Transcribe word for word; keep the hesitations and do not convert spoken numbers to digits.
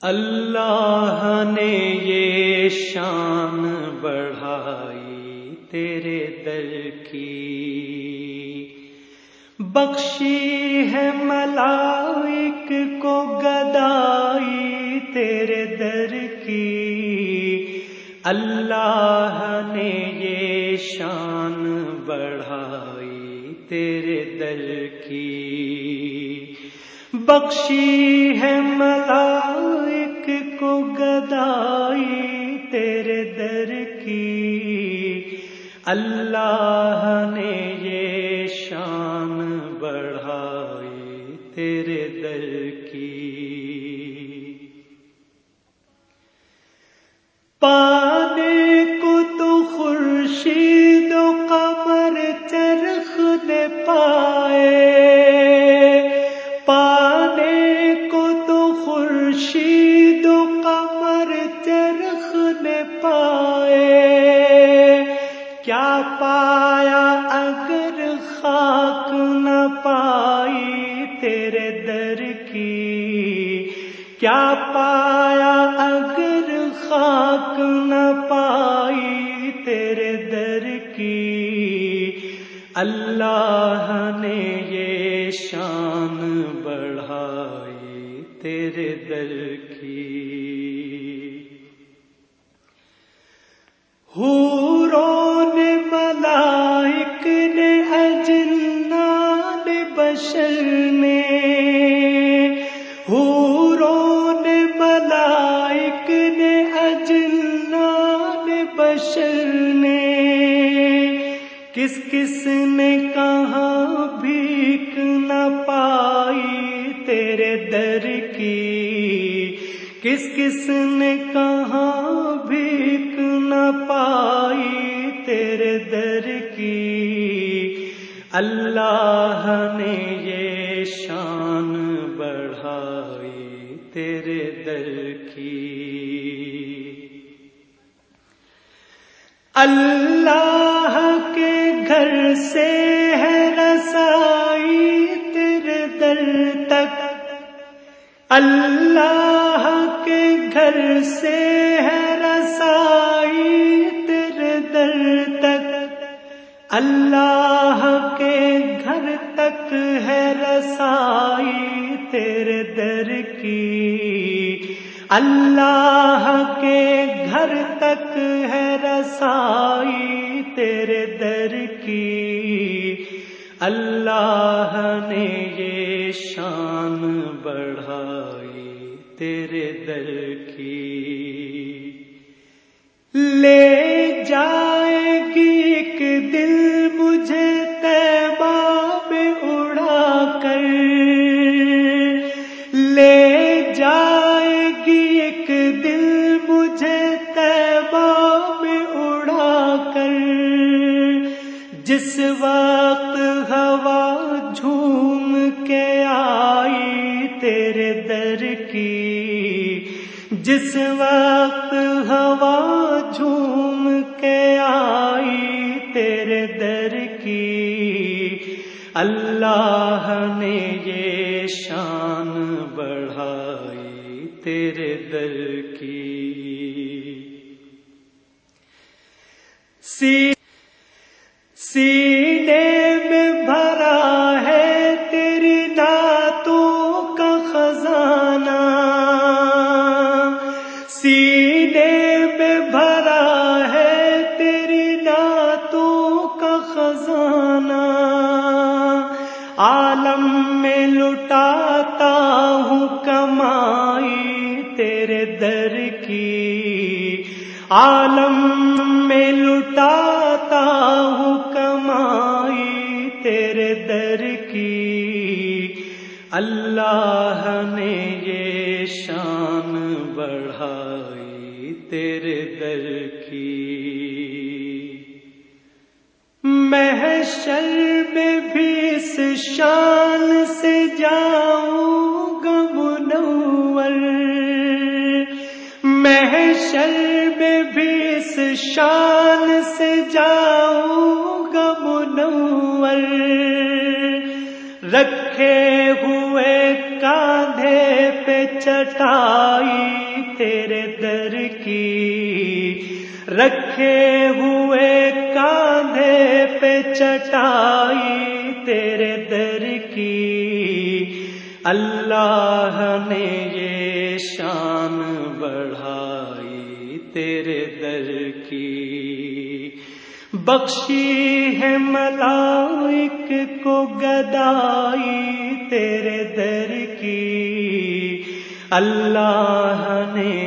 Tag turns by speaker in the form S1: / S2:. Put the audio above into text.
S1: اللہ نے یہ شان بڑھائی تیرے در کی، بخشی ہے ملائک کو گدائی تیرے در کی۔ اللہ نے یہ شان بڑھائی تیرے در کی، بخشی ہے ملائک کو گدائی تیرے در کی۔ اللہ نے یہ شان بڑھائی تیرے در کی۔ پانے کو تو خورشید و قمر چرخ نے پائے، پانے کو تو خورشید و قمر چرخ نے پائے، کیا پایا اگر خاک نہ پائی تیرے در کی، کیا پایا اگر خاک نہ پائی تیرے در کی۔ اللہ نے یہ شان بڑھائی تیرے در کی۔ حوروں نے ملائک نے اجنان بشر نے، حوروں نے ملائک نے اجنان بشر نے، کس کس نے کہاں بھیک نہ پائی تیرے در کی، کس کس نے کہاں بھیک نہ پائی تیرے در کی۔ اللہ نے یہ شان بڑھائی تیرے در کی۔ اللہ کے گھر سے ہے رسائی تیرے در تک، اللہ کے گھر سے ہے رسائی تیرے در تک، اللہ کے گھر تک ہے رسائی تیرے در کی۔ اللہ کے گھر تک ہے رسائی تیرے در کی۔ اللہ نے یہ شان بڑھائی تیرے در کی۔ لے جائے گی ایک دل مجھے طیبہ میں اڑا کر، لے جائے گی ایک دل مجھے طیبہ میں اڑا کر، جس وقت ہوا جھوم کے آئی تیرے در کی، جس وقت ہوا جھوم کے آئی تیرے در کی۔ اللہ نے یہ شان بڑھائی تیرے در کی۔ سی سینے میں بھرا ہے تیری نعتوں کا خزانہ، سینے میں بھرا ہے تیری نعتوں کا خزانہ، عالم میں لٹاتا ہوں کمائی تیرے در کی، عالم میں لٹاتا ہوں کمائی تیرے در کی۔ اللہ نے یہ شان بڑھائی تیرے در کی۔ محشر میں بھی اس شان سے جاؤں گا منور، محشر میں بھی اس شان سے جاؤں گا منور، رکھے ہوئے کاندھے پہ چٹائی تیرے در کی، رکھے ہوئے کاندھے پہ چٹائی تیرے در کی، اللہ نے یہ شان بڑھائی تیرے در کی، بخشی ہے ملائک کو گدائی تیرے در کی، اللہ نے